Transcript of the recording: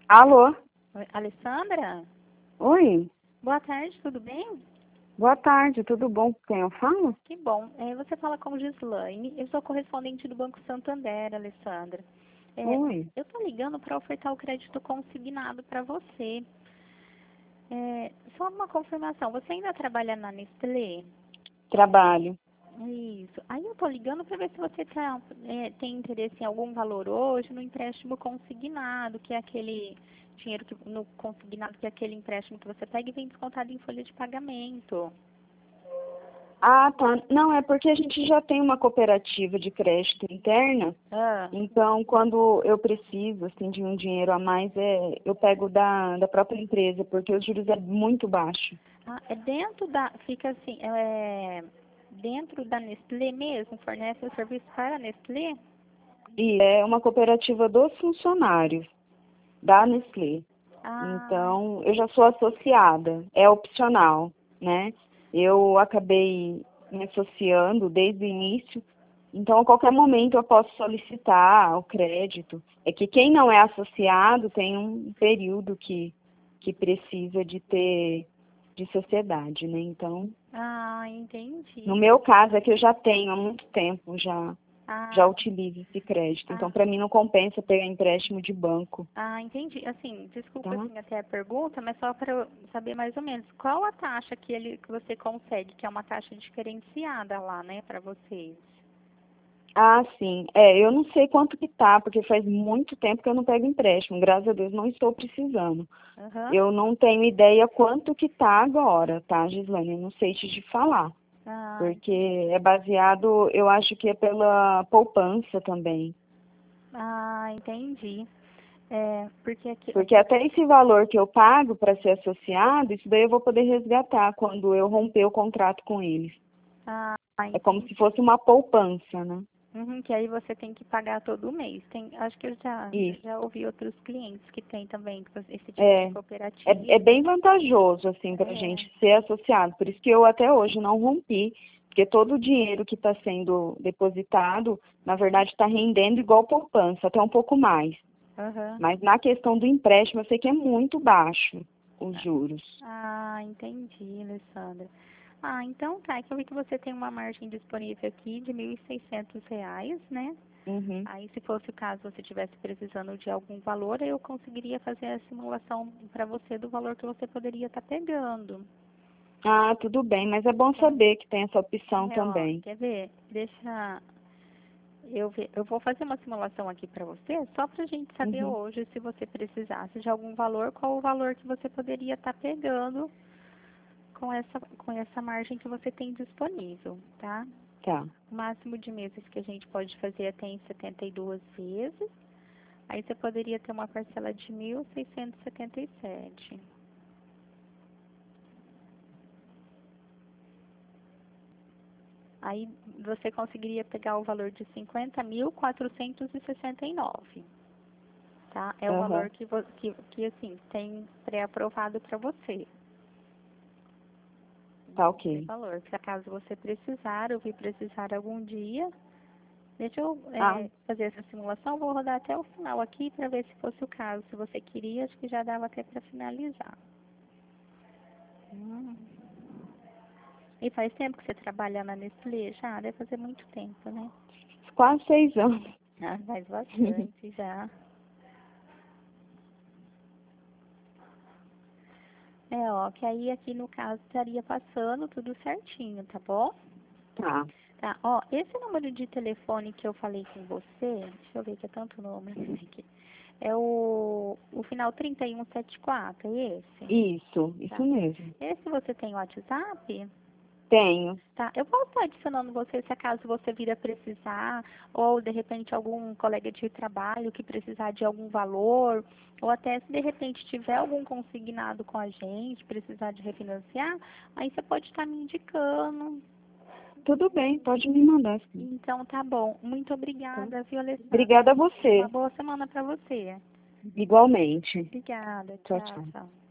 Alô? Oi, Alessandra? Oi? Boa tarde, tudo bem? Boa tarde, tudo bom? Quem eu falo? Que bom. Você fala com Gislaine. Eu sou correspondente do Banco Santander, Alessandra. Oi. Eu estou ligando para ofertar o crédito consignado para você. Só uma confirmação, você ainda trabalha na Nestlé? Trabalho. Isso. Aí eu estou ligando para ver se você tem interesse em algum valor hoje no empréstimo consignado, que é aquele dinheiro no consignado, que é aquele empréstimo que você pega e vem descontado em folha de pagamento. Ah, tá. Não, é porque a gente já tem uma cooperativa de crédito interna, Ah, então quando eu preciso, assim, de um dinheiro a mais, eu pego da própria empresa, porque os juros é muito baixo. fica assim, dentro da Nestlé mesmo, fornece o serviço para a Nestlé? E é uma cooperativa dos funcionários da Nestlé. Ah, Então, eu já sou associada, é opcional, né? Eu acabei me associando desde o início, então a qualquer momento eu posso solicitar o crédito. É que quem não é associado tem um período que precisa de sociedade, né? Então, no entendi. meu caso é que eu já tenho há muito tempo, já Ah, utilizo esse crédito. Então, ah, para mim não compensa pegar empréstimo de banco, entendi. Assim, desculpa tá? assim até a pergunta, mas só para eu saber mais ou menos, qual a taxa que você consegue, que é uma taxa diferenciada lá, né, para vocês? Ah, sim. Eu não sei quanto que tá, porque faz muito tempo que eu não pego empréstimo. Graças a Deus não estou precisando. Aham. Eu não tenho ideia quanto que tá agora, tá, Gislaine? Eu não sei te falar, porque Entendi. é baseado, eu acho que é pela poupança também. Entendi. Porque aqui, Porque até esse valor que eu pago para ser associado, isso daí eu vou poder resgatar quando eu romper o contrato com eles. É como se entendi. fosse uma poupança, né? Uhum, que aí você tem que pagar todo mês. Acho que eu Isso. já ouvi outros clientes que têm também esse tipo de É, é cooperativa. bem vantajoso, assim, para a É, gente ser associado. Por isso que eu até hoje não rompi, porque todo o dinheiro que está sendo depositado, na verdade, está rendendo igual poupança, até um pouco mais. aham. Mas na questão do empréstimo, eu sei que é muito baixo os juros. Entendi, Alessandra. Então tá, é que eu vi que você tem uma margem disponível aqui de R$ 1.600, né? Uhum. Aí, se fosse o caso, você estivesse precisando de algum valor, eu conseguiria fazer a simulação para você do valor que você poderia estar pegando. Ah, tudo bem, mas é bom Tá? saber que tem essa opção também. Quer ver? Deixa eu ver. Eu vou fazer uma simulação aqui para você, só para a gente saber Uhum. hoje, se você precisasse de algum valor, qual o valor que você poderia estar pegando com essa margem que você tem disponível, tá? Tá. O máximo de meses que a gente pode fazer é até em 72 vezes. Aí você poderia ter uma parcela de 1.677. Aí você conseguiria pegar o valor de 50.469, tá? É o valor Aham. que assim, tem pré-aprovado para você. Tá Esse ok. valor. Se acaso você precisar, ou vir precisar algum dia, deixa eu Ah, fazer essa simulação, vou rodar até o final aqui para ver se fosse o caso. Se você queria, acho que já dava até para finalizar. Hum. E faz tempo que você trabalha na Nestlé? Já, deve fazer muito tempo, né? quase 6 anos. Faz bastante já. Que aí aqui no caso estaria passando tudo certinho, tá bom? Tá. Tá, esse número de telefone que eu falei com você, deixa eu ver que é tanto número aqui. É o final 3174, é esse? Isso Tá. mesmo. Esse você tem o WhatsApp? Tenho. Tá, eu posso estar adicionando você se acaso você vir a precisar, ou de repente algum colega de trabalho que precisar de algum valor, ou até se de repente tiver algum consignado com a gente, precisar de refinanciar, aí você pode estar me indicando. Tudo bem, pode me mandar, sim. Então tá bom. Muito Tá? obrigada, viu, Alessandra? Obrigada a Uma você. boa semana para você. Igualmente. Obrigada, Tchau, tchau, tchau. tchau.